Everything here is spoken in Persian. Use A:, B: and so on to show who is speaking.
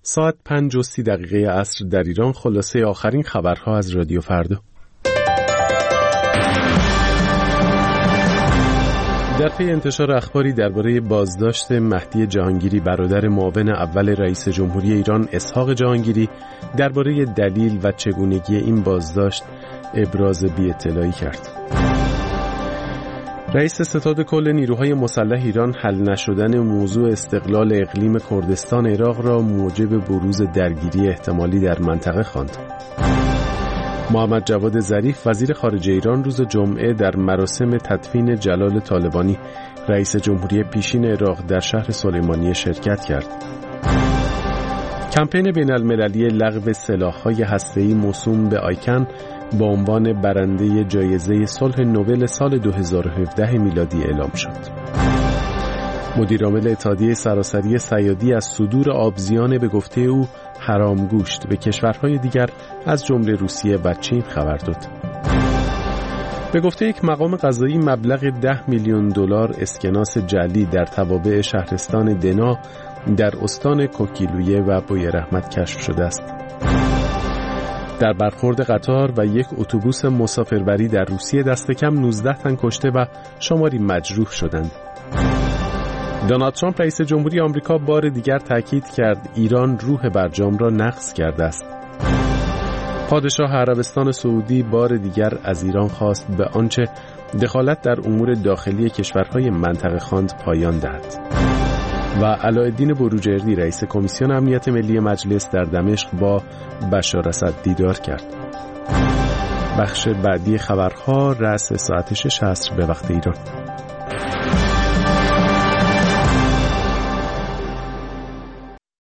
A: ساعت 5:30 عصر در ایران. خلاصه آخرین خبرها از رادیو فردا. در پی انتشار اخباری درباره بازداشت مهدی جهانگیری برادر معاون اول رئیس جمهوری ایران اسحاق جهانگیری، درباره دلیل و چگونگی این بازداشت ابراز بی‌اطلاعی کرد. رئیس ستاد کل نیروهای مسلح ایران حل نشدن موضوع استقلال اقلیم کردستان عراق را موجب بروز درگیری احتمالی در منطقه خواند. محمد جواد ظریف وزیر خارجه ایران روز جمعه در مراسم تدفین جلال طالبانی رئیس جمهوری پیشین عراق در شهر سلیمانیه شرکت کرد. کمپین بین المللی لغو سلاح‌های هسته‌ای موسوم به آیکن با عنوان برنده جایزه صلح نوبل سال 2017 میلادی اعلام شد. مدیرعامل اتحادیه سراسری صیادی از صدور آبزیان به گفته او حرام گوشت به کشورهای دیگر از جمله روسیه و چین خبر داد. به گفته یک مقام قضایی مبلغ 10 میلیون دلار اسکناس جعلی در توابع شهرستان دنا در استان کوکیلویه و بویرحمت کشف شده است. در برخورد قطار و یک اتوبوس مسافربری در روسیه دست کم 19 تن کشته و شماری مجروح شدند. دونالد ترامپ رئیس جمهوری آمریکا بار دیگر تاکید کرد ایران روح برجام را نقض کرده است. پادشاه عربستان سعودی بار دیگر از ایران خواست به آنچه دخالت در امور داخلی کشورهای منطقه خواند پایان دهد. و علاءالدین بروجردی رئیس کمیسیون امنیت ملی مجلس در دمشق با بشار اسد دیدار کرد. بخش بعدی خبرها رأس ساعت 6 عصر به وقت ایران.